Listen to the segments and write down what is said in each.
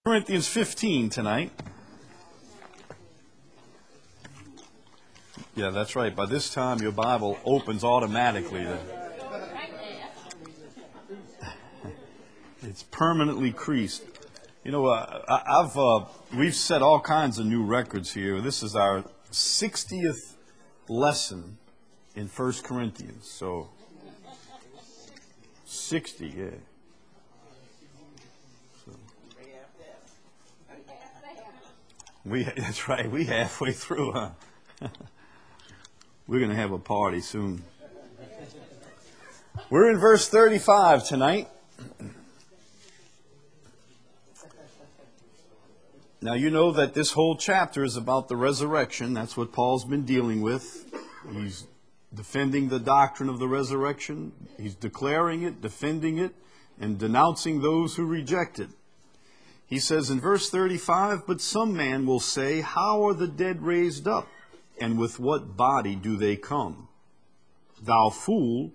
Corinthians 15 tonight. Yeah, that's right. By this time, your Bible opens automatically. It's permanently creased. You know, we've set all kinds of new records here. This is our 60th lesson in 1 Corinthians. So, 60, yeah. That's right. We halfway through, huh? We're going to have a party soon. We're in verse 35 tonight. Now, you know that this whole chapter is about the resurrection. That's what Paul's been dealing with. He's defending the doctrine of the resurrection. He's declaring it, defending it, and denouncing those who reject it. He says in verse 35, "But some man will say, how are the dead raised up? And with what body do they come? Thou fool,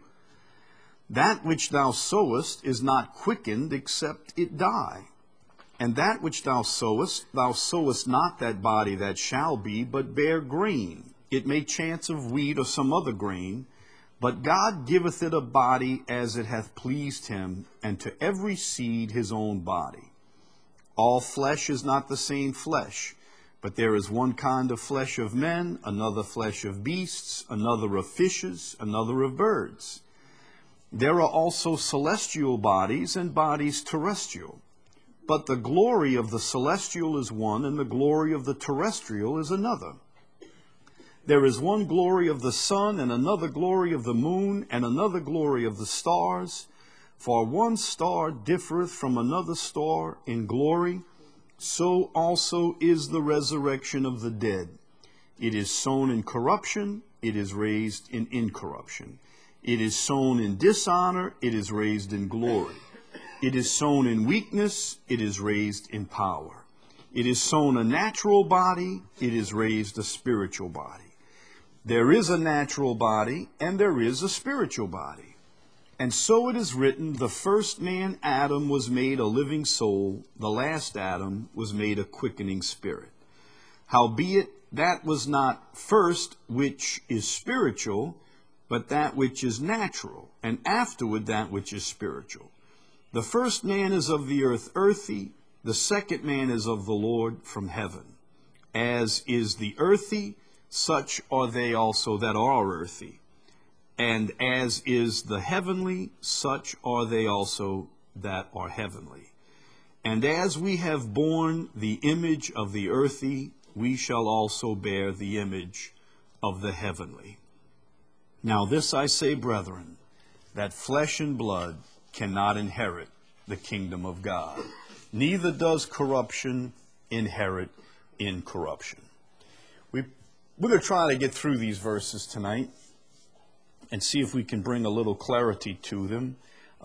that which thou sowest is not quickened except it die. And that which thou sowest not that body that shall be, but bare grain. It may chance of wheat or some other grain, but God giveth it a body as it hath pleased him, and to every seed his own body. All flesh is not the same flesh, but there is one kind of flesh of men, another flesh of beasts, another of fishes, another of birds. There are also celestial bodies and bodies terrestrial. But the glory of the celestial is one, and the glory of the terrestrial is another. There is one glory of the sun, and another glory of the moon, and another glory of the stars. For one star differeth from another star in glory, so also is the resurrection of the dead. It is sown in corruption, it is raised in incorruption. It is sown in dishonor, it is raised in glory. It is sown in weakness, it is raised in power. It is sown a natural body, it is raised a spiritual body. There is a natural body, and there is a spiritual body. And so it is written, the first man, Adam, was made a living soul, the last Adam was made a quickening spirit. Howbeit, that was not first which is spiritual, but that which is natural, and afterward that which is spiritual. The first man is of the earth earthy, the second man is of the Lord from heaven. As is the earthy, such are they also that are earthy. And as is the heavenly, such are they also that are heavenly. And as we have borne the image of the earthy, we shall also bear the image of the heavenly. Now this I say, brethren, that flesh and blood cannot inherit the kingdom of God, neither does corruption inherit incorruption." We're going to try to get through these verses tonight and see if we can bring a little clarity to them.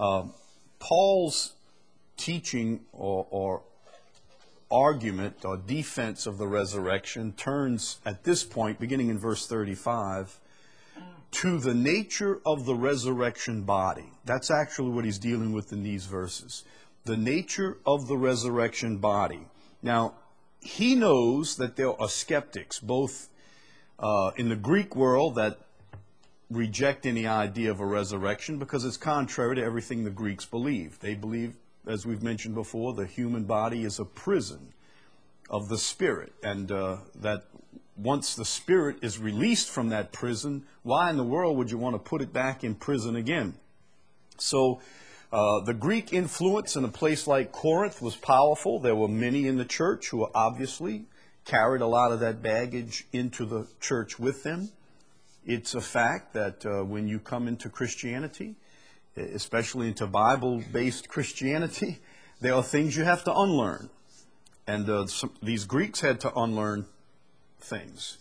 Paul's teaching or argument or defense of the resurrection turns at this point, beginning in verse 35, to the nature of the resurrection body. That's actually what he's dealing with in these verses. The nature of the resurrection body. Now, he knows that there are skeptics, both in the Greek world that reject any idea of a resurrection because it's contrary to everything the Greeks believe. They believe, as we've mentioned before, the human body is a prison of the spirit, and that once the spirit is released from that prison, why in the world would you want to put it back in prison again? So the Greek influence in a place like Corinth was powerful. There were many in the church who obviously carried a lot of that baggage into the church with them. It's a fact that when you come into Christianity, especially into Bible-based Christianity, there are things you have to unlearn. And these Greeks had to unlearn things.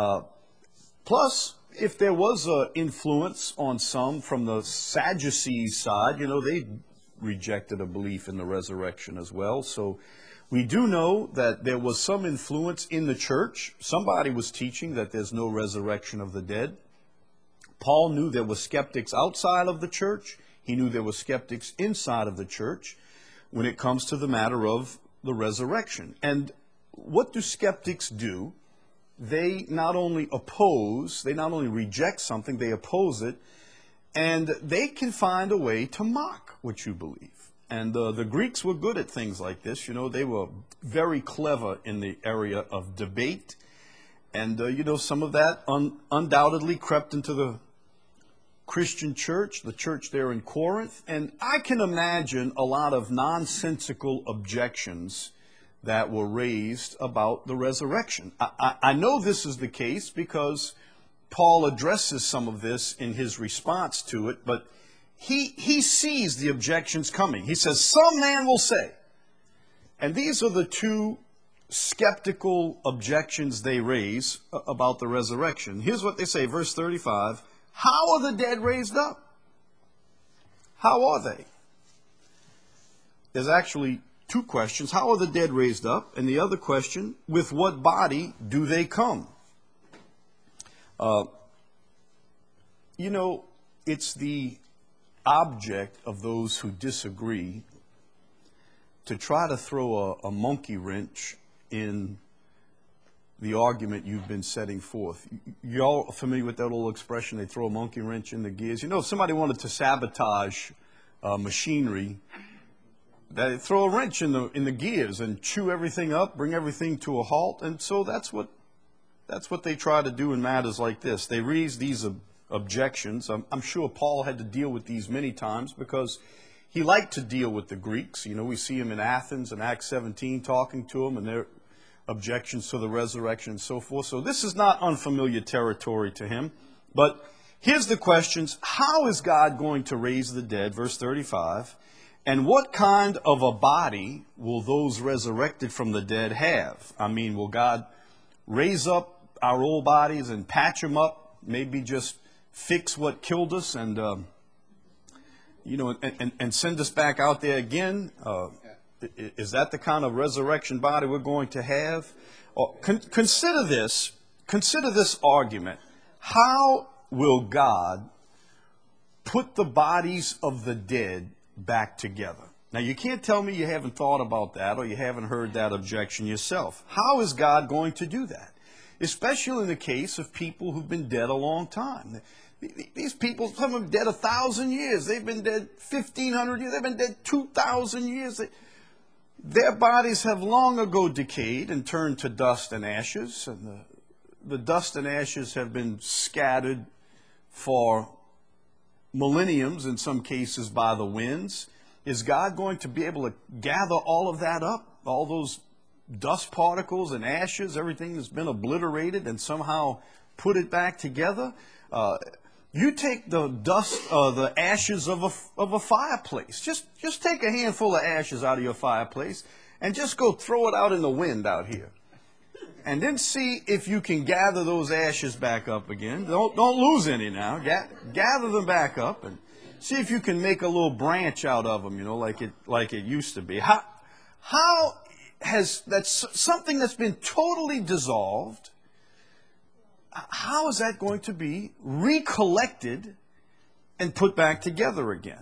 Plus, if there was an influence on some from the Sadducees side, they rejected a belief in the resurrection as well. So we do know that there was some influence in the church. Somebody was teaching that there's no resurrection of the dead. Paul knew there were skeptics outside of the church. He knew there were skeptics inside of the church when it comes to the matter of the resurrection. And what do skeptics do? They not only reject something, they oppose it, and they can find a way to mock what you believe. And the Greeks were good at things like this. You know, they were very clever in the area of debate. And, some of that undoubtedly crept into the Christian church, the church there in Corinth. And I can imagine a lot of nonsensical objections that were raised about the resurrection. I know this is the case because Paul addresses some of this in his response to it, but he sees the objections coming. He says, some man will say, and these are the two skeptical objections they raise about the resurrection. Here's what they say, verse 35, how are the dead raised up? How are they? There's actually two questions. How are the dead raised up? And the other question, with what body do they come? It's the object of those who disagree to try to throw a monkey wrench in the argument you've been setting forth. You all familiar with that old expression, they throw a monkey wrench in the gears? You know, if somebody wanted to sabotage machinery, they throw a wrench in the gears and chew everything up, bring everything to a halt. And so that's what they try to do in matters like this. They raise these objections. I'm sure Paul had to deal with these many times because he liked to deal with the Greeks. You know, we see him in Athens in Acts 17 talking to them and their objections to the resurrection and so forth. So this is not unfamiliar territory to him. But here's the questions. How is God going to raise the dead? Verse 35. And what kind of a body will those resurrected from the dead have? I mean, will God raise up our old bodies and patch them up? Maybe just fix what killed us and send us back out there again? Is that the kind of resurrection body we're going to have? Consider this argument. How will God put the bodies of the dead back together? Now, you can't tell me you haven't thought about that or you haven't heard that objection yourself. How is God going to do that? Especially in the case of people who've been dead a long time. These people, some of them dead 1,000 years. They've been dead 1,500 years. They've been dead 2,000 years. Their bodies have long ago decayed and turned to dust and ashes. And the dust and ashes have been scattered for millenniums, in some cases by the winds. Is God going to be able to gather all of that up, all those dust particles and ashes, everything that's been obliterated, and somehow put it back together? You take the dust, the ashes of a fireplace. Just take a handful of ashes out of your fireplace and just go throw it out in the wind out here. And then see if you can gather those ashes back up again. Don't lose any now. Gather them back up and see if you can make a little branch out of them, like it used to be. How has something that's been totally dissolved, how is that going to be recollected and put back together again?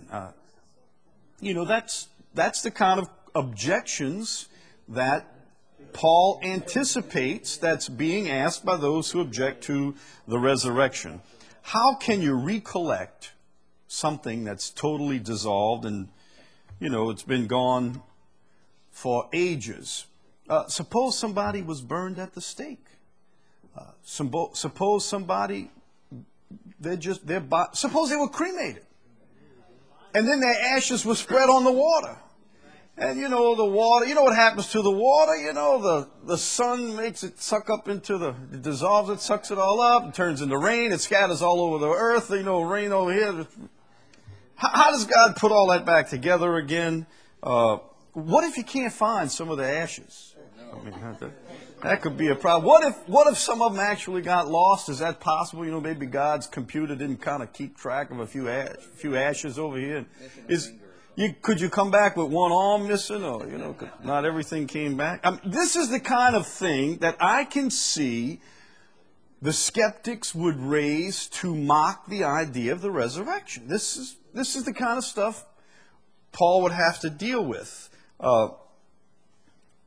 That's the kind of objections that Paul anticipates that's being asked by those who object to the resurrection. How can you recollect something that's totally dissolved and, it's been gone for ages? Suppose somebody was burned at the stake. Suppose somebody, suppose they were cremated. And then their ashes were spread on the water. And the water, what happens to the water? The sun makes it suck up it dissolves it, sucks it all up, it turns into rain, it scatters all over the earth, rain over here. How does God put all that back together again? What if you can't find some of the ashes? I mean, that could be a problem. What if some of them actually got lost? Is that possible? Maybe God's computer didn't kind of keep track of a few ashes over here. Could you come back with one arm missing, or not everything came back? This is the kind of thing that I can see the skeptics would raise to mock the idea of the resurrection. This is the kind of stuff Paul would have to deal with.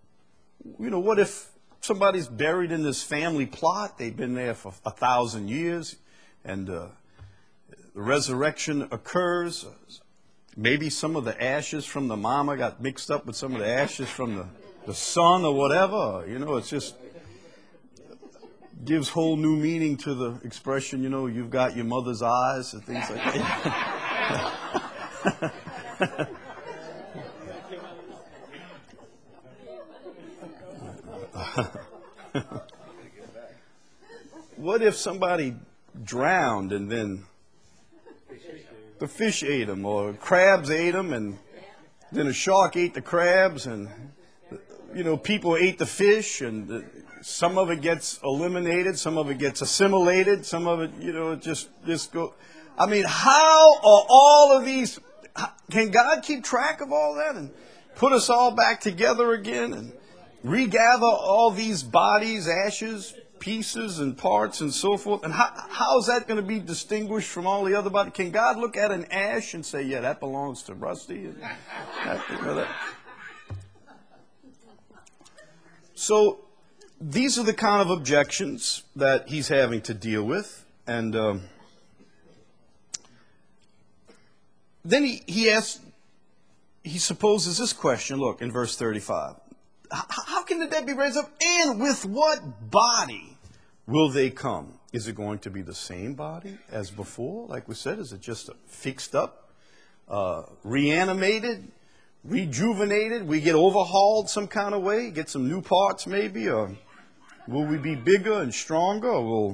what if somebody's buried in this family plot? They've been there for 1,000 years, and the resurrection occurs. Maybe some of the ashes from the mama got mixed up with some of the ashes from the son or whatever. It's just gives whole new meaning to the expression, you've got your mother's eyes and things like that. What if somebody drowned and then the fish ate them, or crabs ate them, and then a shark ate the crabs, and people ate the fish, and some of it gets eliminated, some of it gets assimilated, some of it, just go. I mean, how are all of these? Can God keep track of all that and put us all back together again and regather all these bodies, ashes, pieces and parts and so forth? And how is that going to be distinguished from all the other bodies? Can God look at an ash and say, yeah, that belongs to Rusty? So these are the kind of objections that he's having to deal with. And then he supposes this question, look, in verse 35. How can the dead be raised up? And with what body will they come? Is it going to be the same body as before? Like we said, is it just fixed up, reanimated, rejuvenated? We get overhauled some kind of way, get some new parts maybe? Or will we be bigger and stronger? Or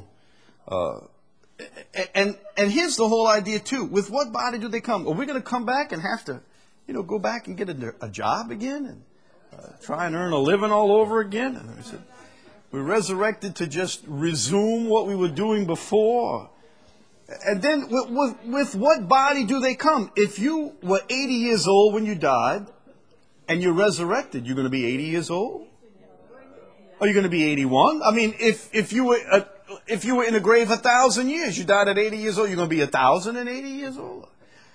and here's the whole idea too. With what body do they come? Are we going to come back and have to, go back and get a job again and try and earn a living all over again? And I said, we're resurrected to just resume what we were doing before. And then with what body do they come? If you were 80 years old when you died and you're resurrected, you're going to be 80 years old? Are you going to be 81? I mean, if you were in a grave 1,000 years, you died at 80 years old, you're going to be 1,080 years old?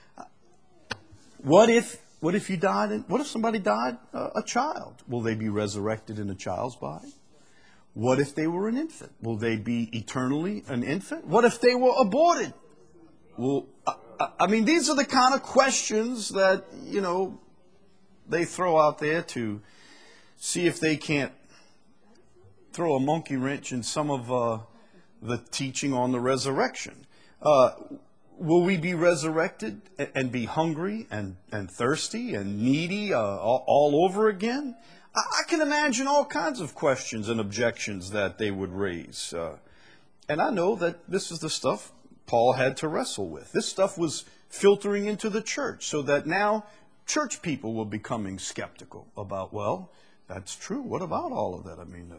What if you died? What if somebody died a child? Will they be resurrected in a child's body? What if they were an infant? Will they be eternally an infant? What if they were aborted? Well, I mean, these are the kind of questions that, they throw out there to see if they can't throw a monkey wrench in some of the teaching on the resurrection. Will we be resurrected and be hungry and thirsty and needy all over again? I can imagine all kinds of questions and objections that they would raise. And I know that this is the stuff Paul had to wrestle with. This stuff was filtering into the church, so that now church people were becoming skeptical about, well, that's true. What about all of that? I mean,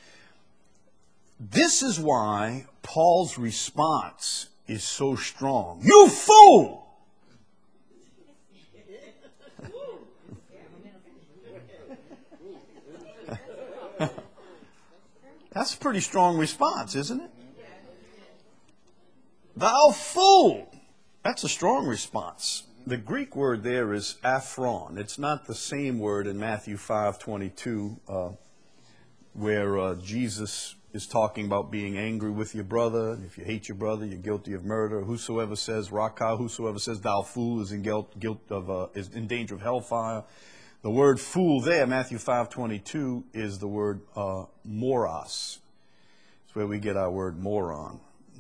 this is why Paul's response is so strong. You fool! That's a pretty strong response, isn't it? Thou fool! That's a strong response. The Greek word there is aphron. It's not the same word in Matthew 5:22, where Jesus is talking about being angry with your brother. And if you hate your brother, you're guilty of murder. Whosoever says raka, whosoever says thou fool, is in is in danger of hellfire. The word fool there, Matthew 5:22, is the word moros. It's where we get our word moron.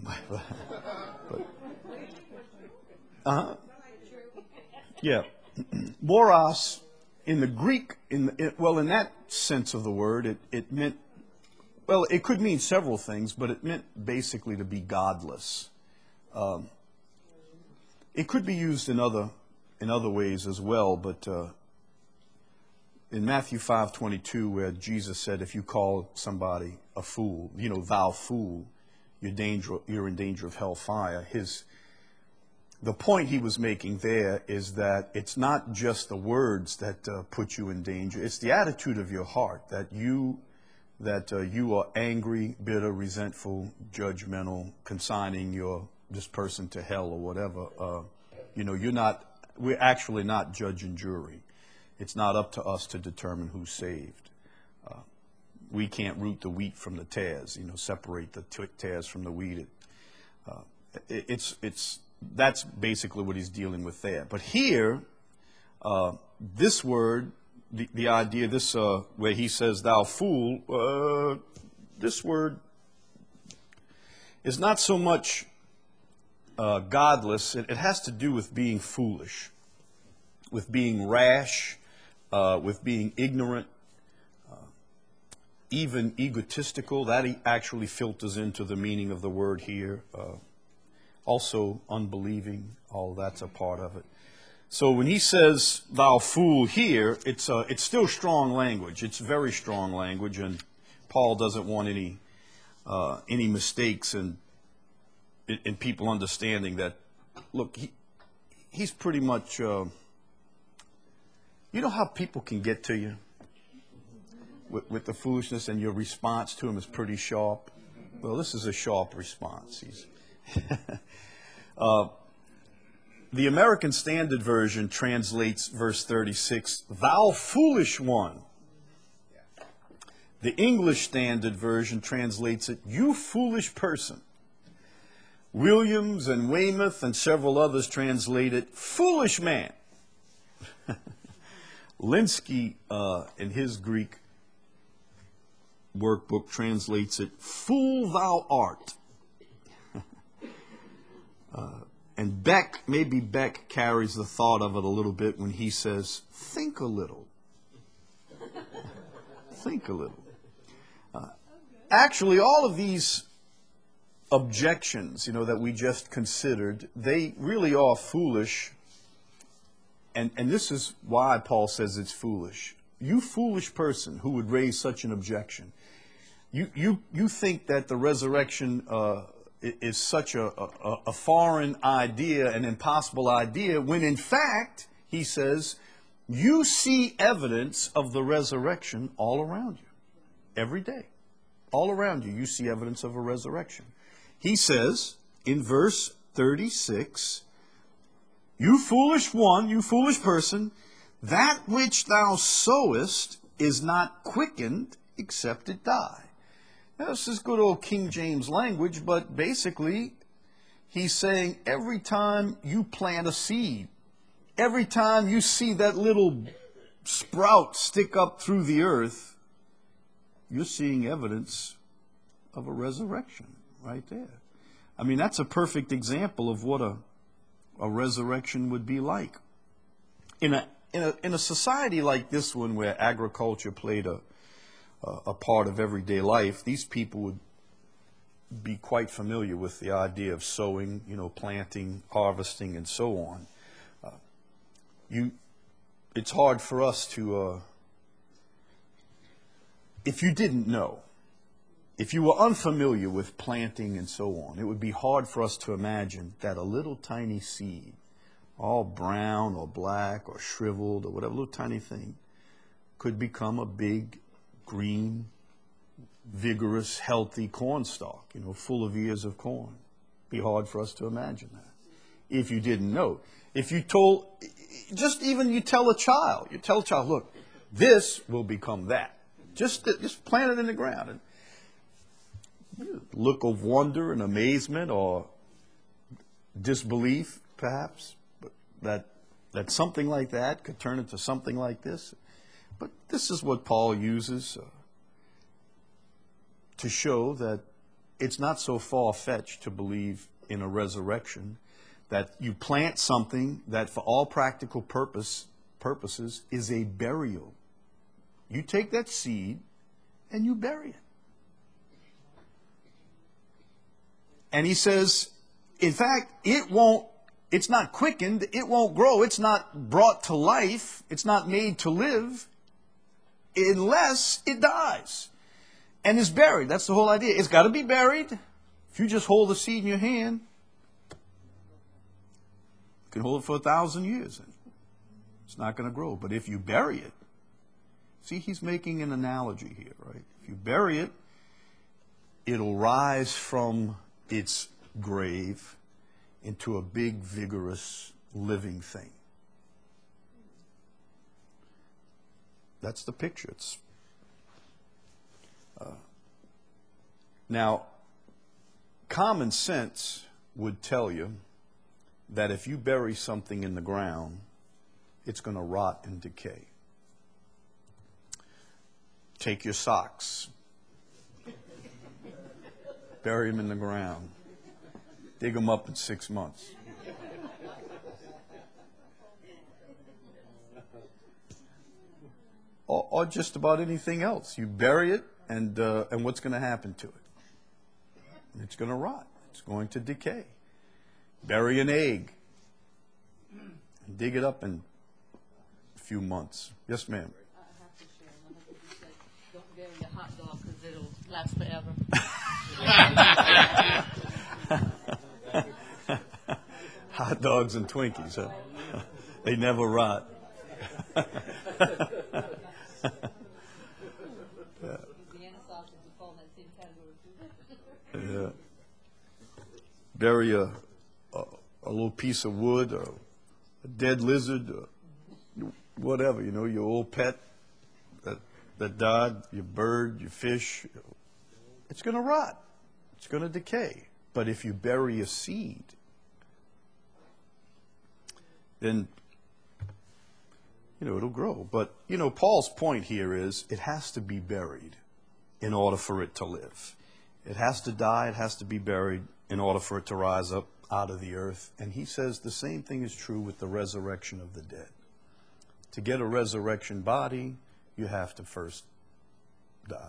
Yeah. Moros, in the Greek, in that sense of the word, it meant, well, it could mean several things, but it meant basically to be godless. It could be used in other ways as well, but in Matthew 5:22, where Jesus said, if you call somebody a fool, thou fool, you're in danger of hellfire. The point he was making there is that it's not just the words that put you in danger. It's the attitude of your heart, that you are angry, bitter, resentful, judgmental, consigning this person to hell or whatever. We're actually not judge and jury. It's not up to us to determine who's saved. we can't root the wheat from the tares, separate the tares from the wheat. That's basically what he's dealing with there. But here, this word, the idea, where he says, thou fool, this word is not so much godless. It has to do with being foolish, with being rash, with being ignorant, even egotistical. That actually filters into the meaning of the word here. Also unbelieving, all that's a part of it. So when he says thou fool here, it's still strong language. It's very strong language, and Paul doesn't want any mistakes in people understanding that. Look, he's pretty much. You know how people can get to you with the foolishness, and your response to him is pretty sharp. Well, this is a sharp response. The American Standard Version translates verse 36, thou foolish one. The English Standard Version translates it, you foolish person. Williams and Weymouth and several others translate it, foolish man. Linsky, in his Greek workbook, translates it, fool thou art. And maybe Beck carries the thought of it a little bit when he says, think a little. Think a little. Actually, all of these objections, that we just considered, they really are foolish. And this is why Paul says it's foolish. You foolish person who would raise such an objection. You think that the resurrection is such a foreign idea, an impossible idea, when in fact, he says, you see evidence of the resurrection all around you. Every day. All around you, you see evidence of a resurrection. He says in verse 36, you foolish one, you foolish person, that which thou sowest is not quickened except it die. Now, this is good old King James language, but basically he's saying every time you plant a seed, every time you see that little sprout stick up through the earth, you're seeing evidence of a resurrection right there. I mean, that's a perfect example of what a resurrection would be like. In a society like this one, where agriculture played a part of everyday life, these people would be quite familiar with the idea of sowing, planting, harvesting, and so on. It's hard for us to, if you didn't know, if you were unfamiliar with planting and so on, it would be hard for us to imagine that a little tiny seed, all brown or black or shriveled or whatever, little tiny thing, could become a big, green, vigorous, healthy cornstalk, full of ears of corn. Be hard for us to imagine that if you didn't know. If you tell a child, look, this will become that. Just plant it in the ground. And look of wonder and amazement or disbelief, perhaps, but that something like that could turn into something like this. But this is what Paul uses to show that it's not so far-fetched to believe in a resurrection, that you plant something that for all practical purposes is a burial. You take that seed and you bury it. And he says, in fact, it's not quickened, it won't grow, it's not brought to life, it's not made to live unless it dies and is buried. That's the whole idea. It's got to be buried. If you just hold the seed in your hand, you can hold it for 1,000 years. It's not going to grow. But if you bury it, see, he's making an analogy here, right? If you bury it, it'll rise from its grave into a big, vigorous, living thing. That's the picture. Now, common sense would tell you that if you bury something in the ground, it's going to rot and decay. Take your socks, bury them in the ground, dig them up in 6 months. Or just about anything else. You bury it, and what's going to happen to it? It's going to rot. It's going to decay. Bury an egg and dig it up in a few months. Yes, ma'am. I have to share. My husband said, don't bury a hot dog because it'll last forever. Hot dogs and Twinkies, huh? They never rot. Yeah. Bury a little piece of wood or a dead lizard or whatever, your old pet that died, your bird, your fish. It's going to rot. It's going to decay. But if you bury a seed, then it'll grow. But Paul's point here is it has to be buried in order for it to live. It has to die, it has to be buried in order for it to rise up out of the earth. And he says the same thing is true with the resurrection of the dead. To get a resurrection body, you have to first die.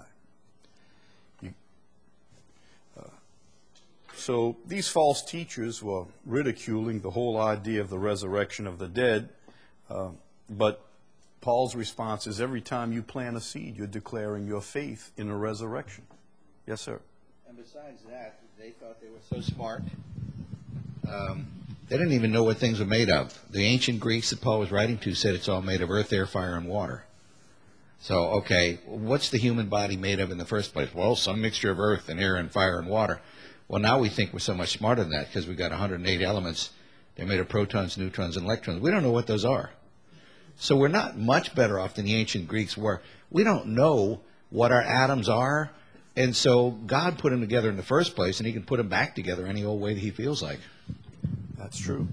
So these false teachers were ridiculing the whole idea of the resurrection of the dead. But Paul's response is every time you plant a seed, you're declaring your faith in a resurrection. Yes, sir. And besides that, they thought they were so smart. They didn't even know what things were made of. The ancient Greeks that Paul was writing to said it's all made of earth, air, fire, and water. So, okay, what's the human body made of in the first place? Well, some mixture of earth and air and fire and water. Well, now we think we're so much smarter than that because we've got 108 elements. They're made of protons, neutrons, and electrons. We don't know what those are. So we're not much better off than the ancient Greeks were. We don't know what our atoms are. And so God put them together in the first place, and he can put them back together any old way that he feels like. That's true.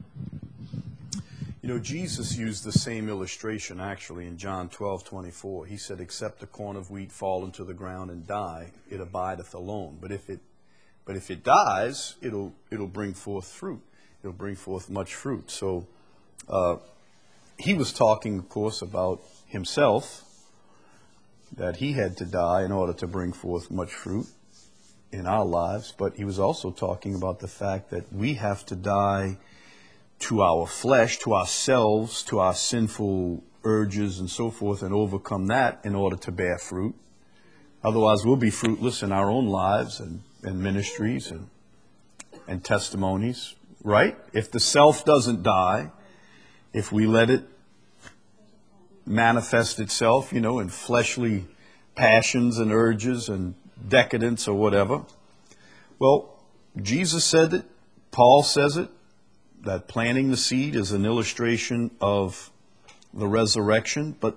Jesus used the same illustration actually in John 12:24. He said, except a corn of wheat fall into the ground and die, it abideth alone. But if it dies, it'll bring forth fruit. It'll bring forth much fruit. So he was talking, of course, about himself, that he had to die in order to bring forth much fruit in our lives. But he was also talking about the fact that we have to die to our flesh, to ourselves, to our sinful urges and so forth, and overcome that in order to bear fruit. Otherwise, we'll be fruitless in our own lives and ministries and testimonies, right? If the self doesn't die, if we let it manifest itself, in fleshly passions and urges and decadence or whatever. Well, Jesus said it, Paul says it, that planting the seed is an illustration of the resurrection. But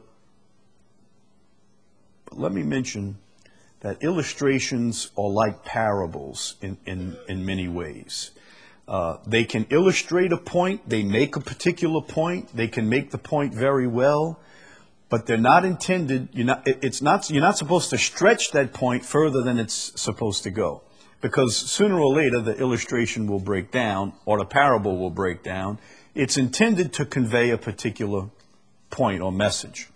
let me mention that illustrations are like parables in many ways. They can illustrate a point, they make a particular point, they can make the point very well, but they're not intended, you're not supposed to stretch that point further than it's supposed to go. Because sooner or later the illustration will break down or the parable will break down. It's intended to convey a particular point or message.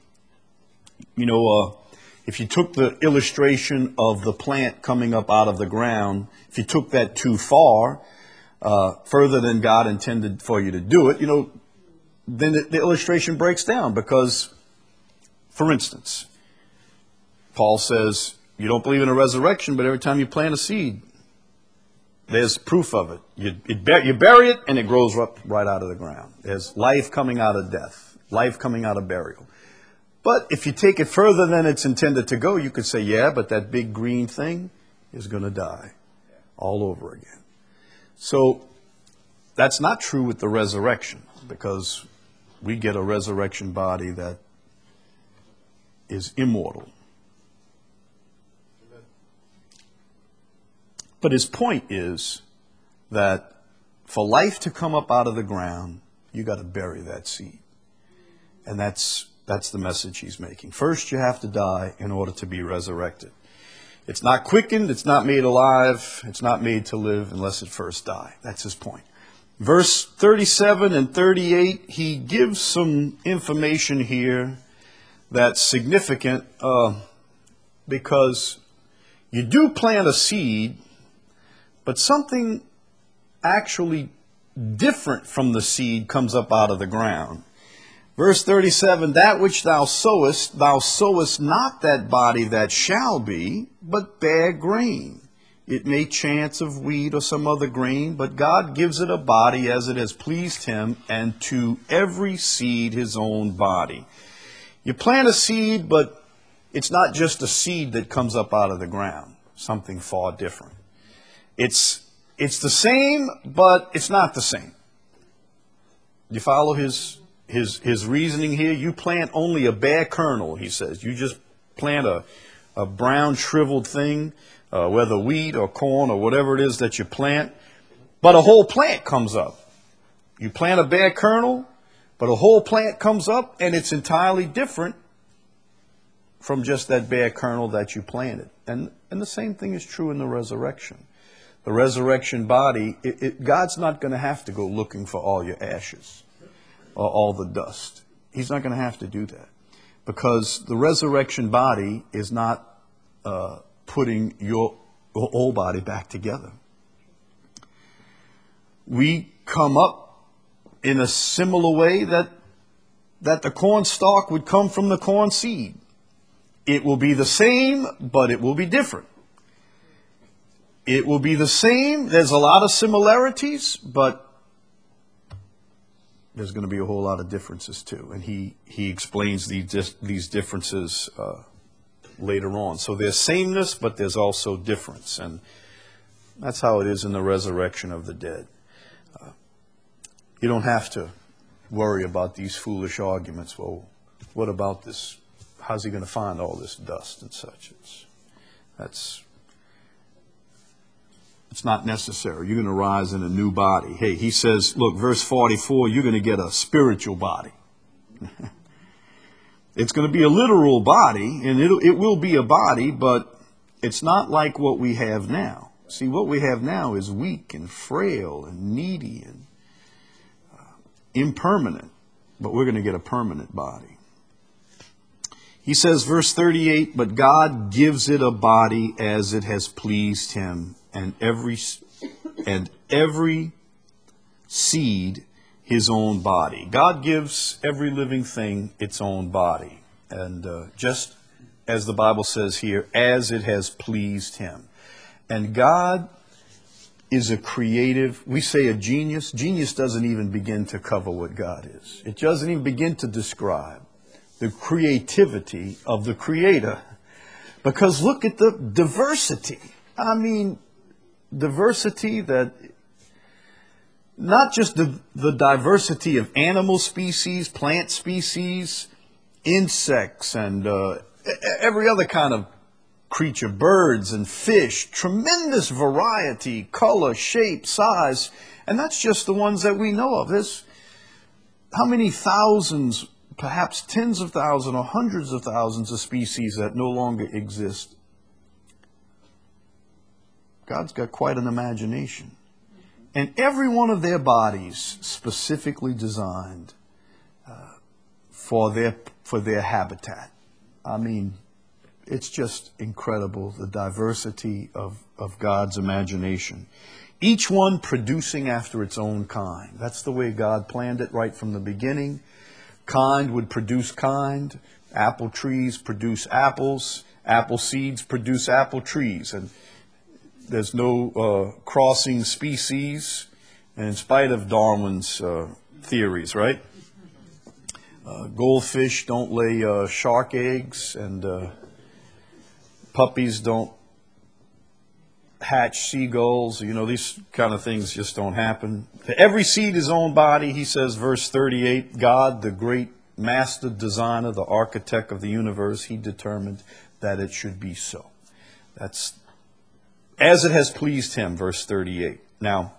If you took the illustration of the plant coming up out of the ground, if you took that too far, further than God intended for you to do it, then the illustration breaks down. Because, for instance, Paul says, you don't believe in a resurrection, but every time you plant a seed, there's proof of it. You bury it, and it grows up right out of the ground. There's life coming out of death, life coming out of burial. But if you take it further than it's intended to go, you could say, yeah, but that big green thing is going to die all over again. So that's not true with the resurrection, because we get a resurrection body that is immortal. But his point is that for life to come up out of the ground, you got to bury that seed. And that's the message he's making. First, you have to die in order to be resurrected. It's not quickened, it's not made alive, it's not made to live unless it first die. That's his point. Verse 37 and 38, he gives some information here that's significant because you do plant a seed, but something actually different from the seed comes up out of the ground. Verse 37, that which thou sowest not that body that shall be, but bare grain. It may chance of wheat or some other grain, but God gives it a body as it has pleased him, and to every seed his own body. You plant a seed, but it's not just a seed that comes up out of the ground. Something far different. It's the same, but it's not the same. You follow his reasoning here? You plant only a bare kernel, he says. You just plant a brown shriveled thing, whether wheat or corn or whatever it is that you plant, but a whole plant comes up. You plant a bare kernel, but a whole plant comes up, and it's entirely different from just that bare kernel that you planted. And the same thing is true in the resurrection. The resurrection body, God's not going to have to go looking for all your ashes or all the dust. He's not going to have to do that, because the resurrection body is not putting your old body back together. We come up in a similar way that the corn stalk would come from the corn seed. It will be the same, but it will be different. It will be the same. There's a lot of similarities, but there's going to be a whole lot of differences too. And he explains these differences later on. So there's sameness, but there's also difference. And that's how it is in the resurrection of the dead. You don't have to worry about these foolish arguments. Well, what about this? How's he going to find all this dust and such? It's not necessary. You're going to rise in a new body. Hey, he says, look, verse 44, you're going to get a spiritual body. It's going to be a literal body, and it will be a body, but it's not like what we have now. See, what we have now is weak and frail and needy and impermanent, but we're going to get a permanent body. He says, verse 38, but God gives it a body as it has pleased him, and every seed his own body. God gives every living thing its own body. And just as the Bible says here, as it has pleased him. And God is a creative, we say a genius. Genius doesn't even begin to cover what God is. It doesn't even begin to describe the creativity of the Creator. Because look at the diversity. I mean, diversity that, not just the diversity of animal species, plant species, insects, and every other kind of creature, birds and fish, tremendous variety, color, shape, size, and that's just the ones that we know of. There's how many thousands, perhaps tens of thousands or hundreds of thousands of species that no longer exist. God's got quite an imagination. And every one of their bodies specifically designed for their habitat. I mean, it's just incredible, the diversity of God's imagination. Each one producing after its own kind. That's the way God planned it right from the beginning. Kind would produce kind. Apple trees produce apples. Apple seeds produce apple trees. And there's no crossing species, in spite of Darwin's theories, right? Goldfish don't lay shark eggs, and puppies don't hatch seagulls. You know, these kind of things just don't happen. To every seed his own body, he says, verse 38, God, the great master designer, the architect of the universe, he determined that it should be so. That's as it has pleased him, verse 38. Now,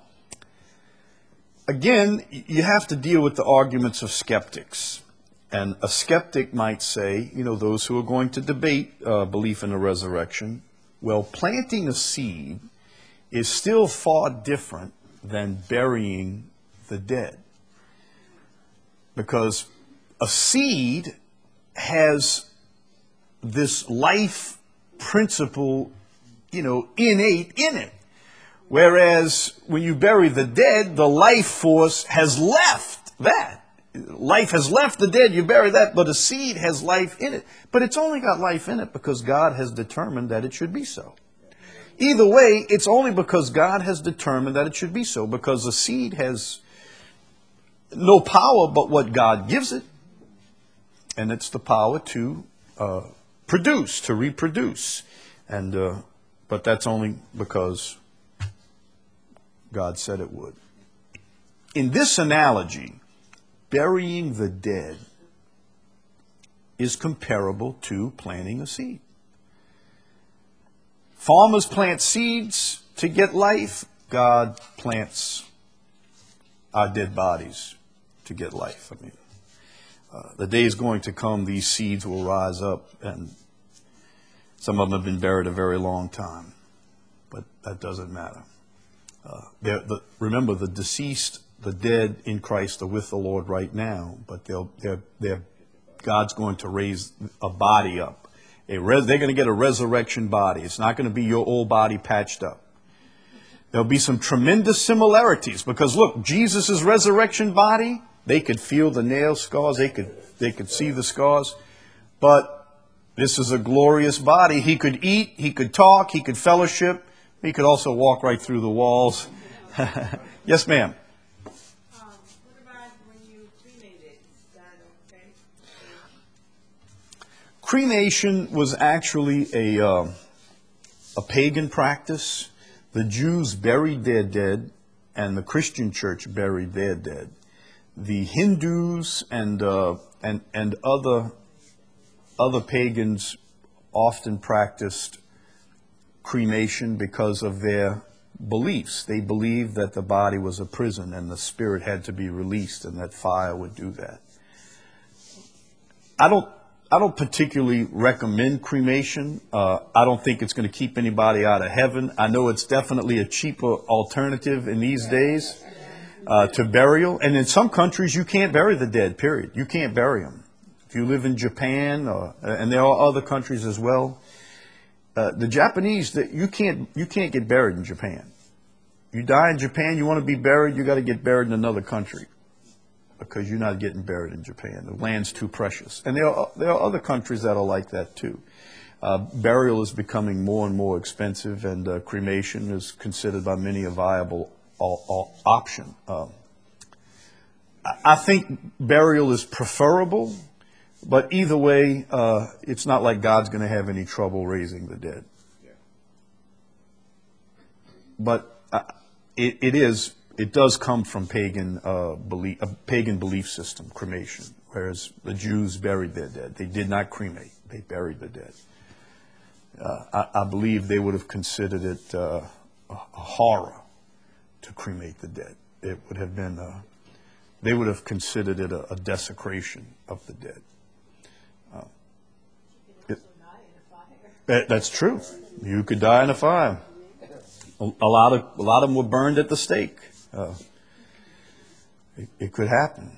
again, you have to deal with the arguments of skeptics. And a skeptic might say, those who are going to debate belief in the resurrection, well, planting a seed is still far different than burying the dead. Because a seed has this life principle, innate in it. Whereas when you bury the dead, the life force has left that. Life has left the dead, you bury that, but a seed has life in it. But it's only got life in it because God has determined that it should be so. Either way, it's only because God has determined that it should be so, because the seed has no power but what God gives it, and it's the power to produce, to reproduce. But that's only because God said it would. In this analogy, burying the dead is comparable to planting a seed. Farmers plant seeds to get life. God plants our dead bodies to get life. The day is going to come, these seeds will rise up, and some of them have been buried a very long time. But that doesn't matter. Remember, the deceased, the dead in Christ are with the Lord right now, but God's going to raise a body up. They're going to get a resurrection body. It's not going to be your old body patched up. There'll be some tremendous similarities because, look, Jesus' resurrection body, they could feel the nail scars. They could see the scars. But this is a glorious body. He could eat. He could talk. He could fellowship. He could also walk right through the walls. Yes, ma'am. What about when you cremate it? Is that okay? Cremation was actually a pagan practice. The Jews buried their dead, and the Christian church buried their dead. The Hindus and other pagans often practiced cremation because of their beliefs. They believed that the body was a prison and the spirit had to be released, and that fire would do that. I don't particularly recommend cremation. I don't think it's going to keep anybody out of heaven. I know it's definitely a cheaper alternative in these days to burial. And in some countries, you can't bury the dead, period. You can't bury them. If you live in Japan, and there are other countries as well, the Japanese, you can't get buried in Japan. You die in Japan, you want to be buried, you got to get buried in another country because you're not getting buried in Japan. The land's too precious. And there are other countries that are like that too. Burial is becoming more and more expensive, and cremation is considered by many a viable option. I think burial is preferable. But either way, it's not like God's going to have any trouble raising the dead. Yeah. But it does come from pagan belief, a pagan belief system, cremation. Whereas the Jews buried their dead, they did not cremate; they buried the dead. I believe they would have considered it a horror to cremate the dead. It would have been. They would have considered it a desecration of the dead. That's true. You could die in a fire. A lot of them were burned at the stake. It could happen.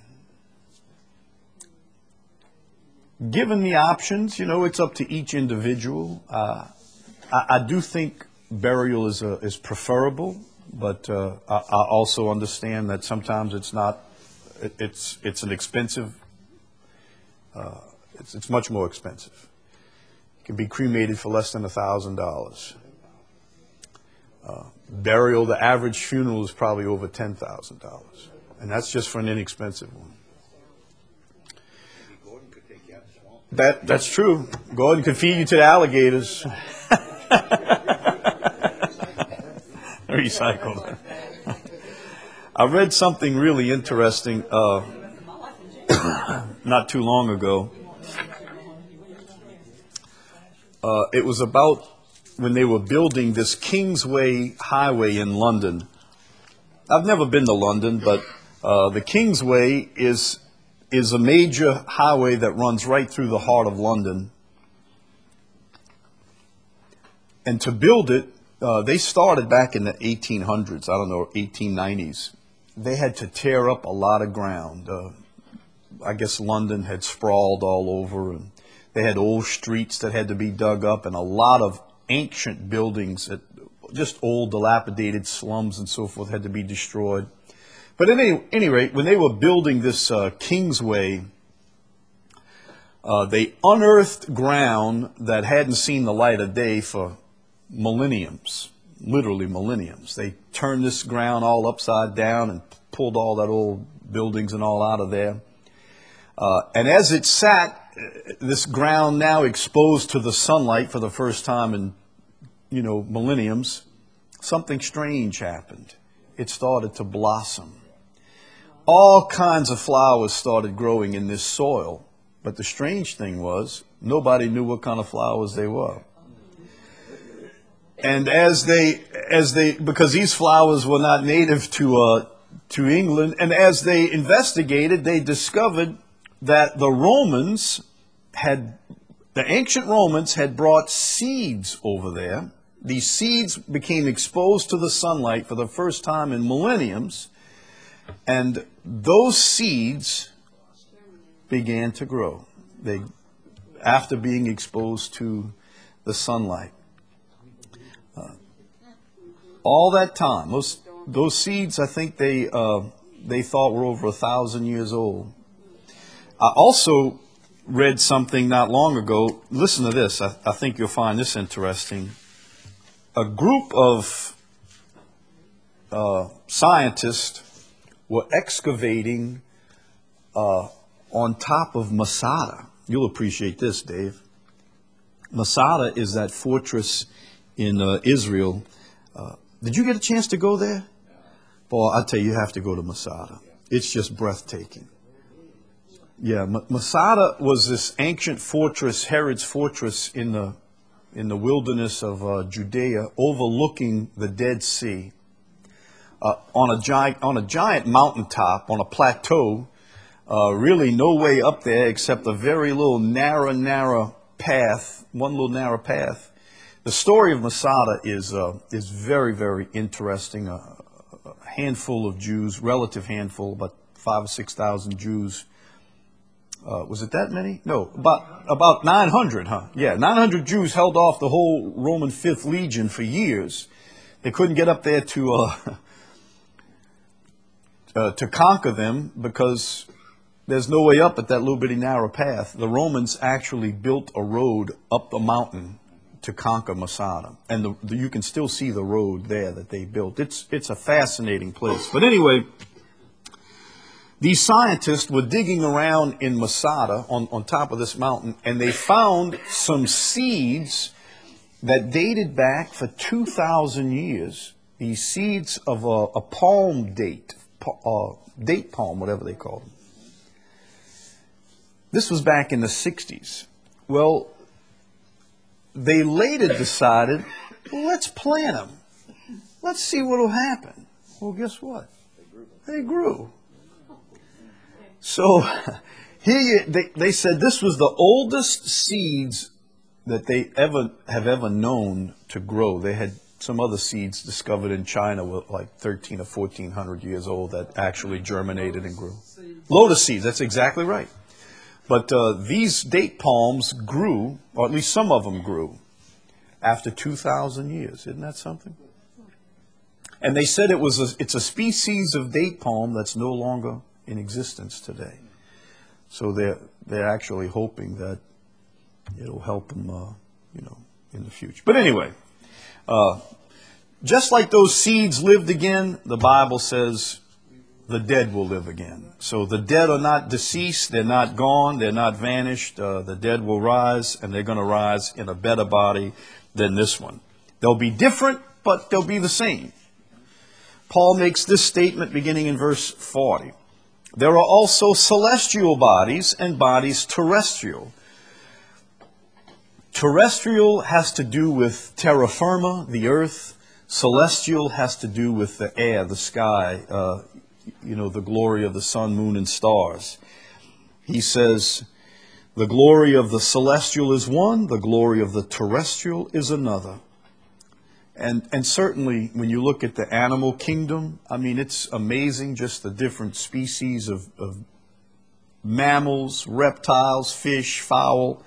Given the options, it's up to each individual. I do think burial is preferable, but I also understand that sometimes it's not. It's an expensive. It's much more expensive. Can be cremated for less than $1,000. Burial, the average funeral is probably over $10,000, and that's just for an inexpensive one. That's true. Gordon could feed you to the alligators. Recycled. I read something really interesting not too long ago. It was about when they were building this Kingsway Highway in London. I've never been to London, but the Kingsway is a major highway that runs right through the heart of London. And to build it, they started back in the 1800s, I don't know, 1890s. They had to tear up a lot of ground. I guess London had sprawled all over, and they had old streets that had to be dug up, and a lot of ancient buildings, just old dilapidated slums and so forth, had to be destroyed. But at any rate, when they were building this Kingsway, they unearthed ground that hadn't seen the light of day for millenniums, literally millenniums. They turned this ground all upside down and pulled all that old buildings and all out of there. And as it sat, this ground now exposed to the sunlight for the first time in, millenniums, something strange happened. It started to blossom. All kinds of flowers started growing in this soil. But the strange thing was, nobody knew what kind of flowers they were. And because these flowers were not native to England, and as they investigated, they discovered that the ancient Romans had brought seeds over there. These seeds became exposed to the sunlight for the first time in millenniums, and those seeds began to grow. After being exposed to the sunlight. All that time, those seeds, I think they thought were over 1,000 years old. I also read something not long ago. Listen to this. I think you'll find this interesting. A group of scientists were excavating on top of Masada. You'll appreciate this, Dave. Masada is that fortress in Israel. Did you get a chance to go there? Boy, I tell you, you have to go to Masada. It's just breathtaking. Yeah, Masada was this ancient fortress, Herod's fortress in the wilderness of Judea, overlooking the Dead Sea, on a giant mountaintop, on a plateau. Really, no way up there except a very little narrow path, one little narrow path. The story of Masada is very, very interesting. A handful of Jews, relative handful, about 5,000 or 6,000 Jews. Was it that many? No, about 900, huh? Yeah, 900 Jews held off the whole Roman Fifth Legion for years. They couldn't get up there to conquer them because there's no way up at that little bitty narrow path. The Romans actually built a road up the mountain to conquer Masada. And you can still see the road there that they built. It's a fascinating place. But anyway, these scientists were digging around in Masada on top of this mountain, and they found some seeds that dated back for 2,000 years. These seeds of a palm date palm, whatever they call them. This was back in the 60s. Well, they later decided, well, let's plant them. Let's see what will happen. Well, guess what? They grew. So here they said this was the oldest seeds that they have ever known to grow. They had some other seeds discovered in China were like 1,300 or 1,400 years old that actually germinated and grew. Lotus seeds, that's exactly right. But these date palms grew, or at least some of them grew, after 2,000 years. Isn't that something? And they said it's a species of date palm that's no longer in existence today. So they're actually hoping that it'll help them, in the future. But anyway, just like those seeds lived again, the Bible says the dead will live again. So the dead are not deceased, they're not gone, they're not vanished. The dead will rise, and they're going to rise in a better body than this one. They'll be different, but they'll be the same. Paul makes this statement beginning in verse 40. There are also celestial bodies and bodies terrestrial. Terrestrial has to do with terra firma, the earth. Celestial has to do with the air, the sky, the glory of the sun, moon, and stars. He says, the glory of the celestial is one, the glory of the terrestrial is another. And certainly, when you look at the animal kingdom, I mean, it's amazing just the different species of mammals, reptiles, fish, fowl.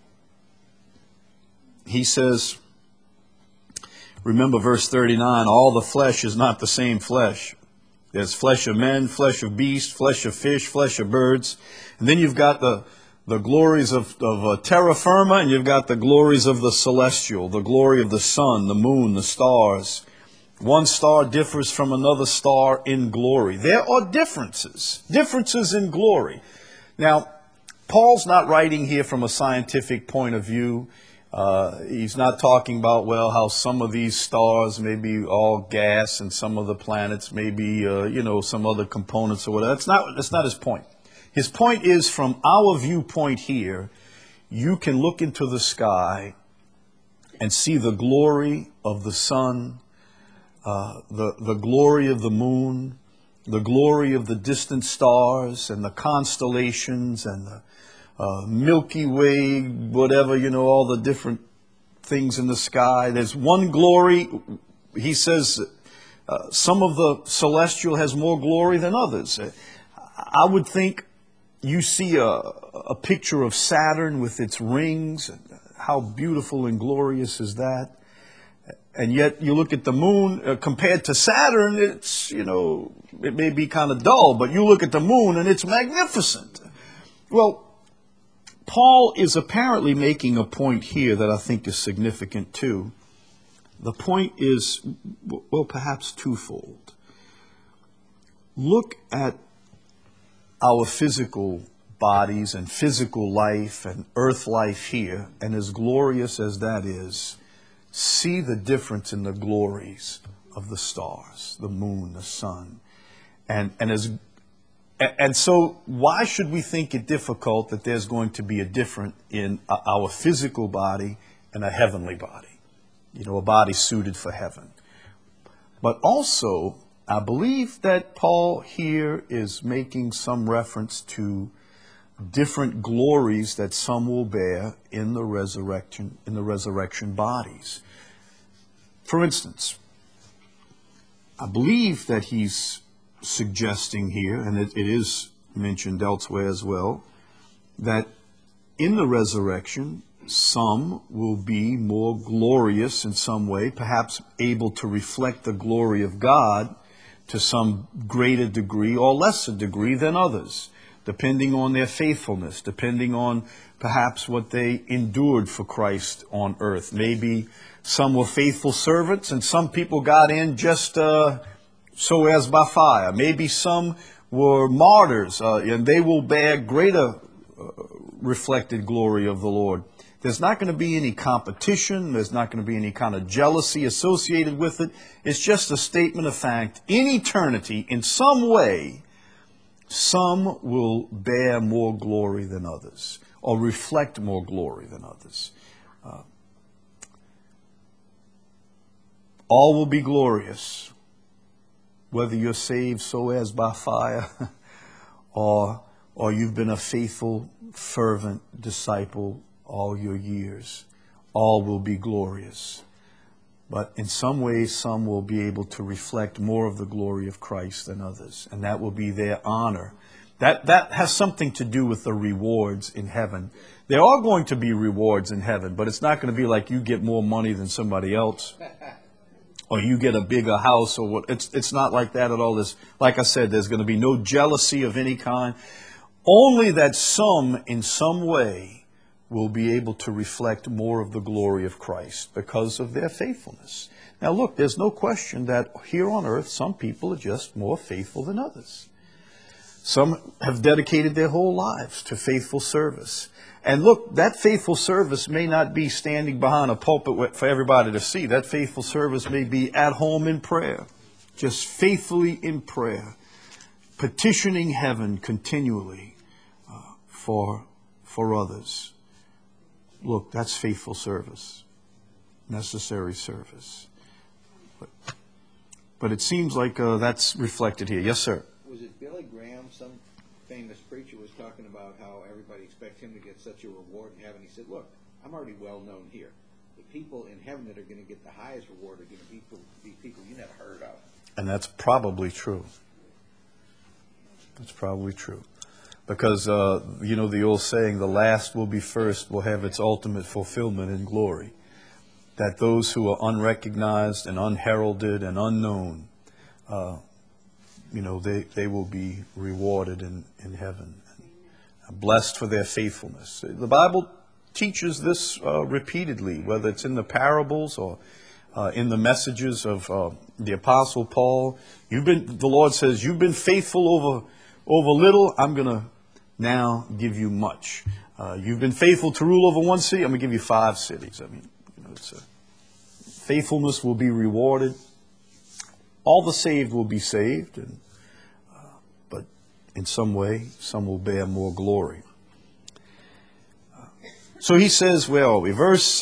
He says, remember verse 39, all the flesh is not the same flesh. There's flesh of men, flesh of beasts, flesh of fish, flesh of birds. And then you've got the glories of terra firma, and you've got the glories of the celestial, the glory of the sun, the moon, the stars. One star differs from another star in glory. There are differences in glory. Now, Paul's not writing here from a scientific point of view. He's not talking about, how some of these stars may be all gas and some of the planets may be, some other components or whatever. That's not his point. His point is, from our viewpoint here, you can look into the sky and see the glory of the sun, the glory of the moon, the glory of the distant stars and the constellations and the Milky Way, whatever, all the different things in the sky. There's one glory. He says some of the celestial has more glory than others. I would think you see a picture of Saturn with its rings. How beautiful and glorious is that? And yet you look at the moon, compared to Saturn, it's, it may be kind of dull, but you look at the moon and it's magnificent. Well, Paul is apparently making a point here that I think is significant too. The point is, perhaps twofold. Look at our physical bodies and physical life and earth life here, and as glorious as that is, see the difference in the glories of the stars, the moon, the sun. And so why should we think it difficult that there's going to be a difference in our physical body and a heavenly body? A body suited for heaven. But also, I believe that Paul here is making some reference to different glories that some will bear in the resurrection bodies. For instance, I believe that he's suggesting here, and it is mentioned elsewhere as well, that in the resurrection, some will be more glorious in some way, perhaps able to reflect the glory of God to some greater degree or lesser degree than others, depending on their faithfulness, depending on perhaps what they endured for Christ on earth. Maybe some were faithful servants and some people got in just so as by fire. Maybe some were martyrs and they will bear greater reflected glory of the Lord. There's not going to be any competition. There's not going to be any kind of jealousy associated with it. It's just a statement of fact. In eternity, in some way, some will bear more glory than others or reflect more glory than others. All will be glorious, whether you're saved so as by fire or you've been a faithful, fervent disciple all your years. All will be glorious. But in some ways, some will be able to reflect more of the glory of Christ than others, and that will be their honor. That has something to do with the rewards in heaven. There are going to be rewards in heaven, but it's not going to be like you get more money than somebody else, or you get a bigger house, or what. It's not like that at all. Like I said, there's going to be no jealousy of any kind. Only that some, in some way, will be able to reflect more of the glory of Christ because of their faithfulness. Now look, there's no question that here on earth, some people are just more faithful than others. Some have dedicated their whole lives to faithful service. And look, that faithful service may not be standing behind a pulpit for everybody to see. That faithful service may be at home in prayer, just faithfully in prayer, petitioning heaven continually for others. look, that's faithful service, necessary service. But it seems like that's reflected here. Yes, sir. Was it Billy Graham, some famous preacher, was talking about how everybody expects him to get such a reward in heaven? He said, look, I'm already well known here. The people in heaven that are going to get the highest reward are going to be people you never heard of. And that's probably true. That's probably true. Because, you know, the old saying, the last will be first, will have its ultimate fulfillment in glory. That those who are unrecognized and unheralded and unknown, you know, they will be rewarded in heaven. Blessed for their faithfulness. The Bible teaches this repeatedly, whether it's in the parables or in the messages of the Apostle Paul. The Lord says, you've been faithful over little, I'm going to now give you much. You've been faithful to rule over one city, I'm going to give you 5 cities. I mean, you know, faithfulness will be rewarded. All the saved will be saved, but in some way, some will bear more glory. So he says, where are we? Verse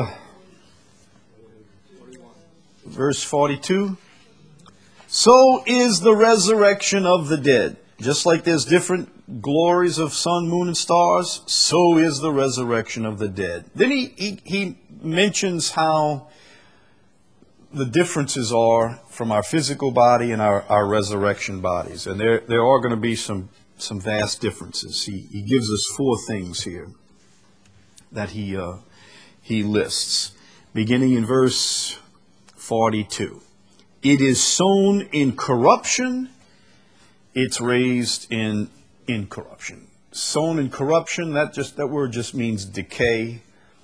42. So is the resurrection of the dead. Just like there's different glories of sun, moon, and stars, so is the resurrection of the dead. Then he mentions how the differences are from our physical body and our resurrection bodies. And there are going to be some vast differences. He gives us 4 things here that he lists. Beginning in verse 42. It is sown in corruption, it's raised in incorruption. Sown in corruption, that word just means decay.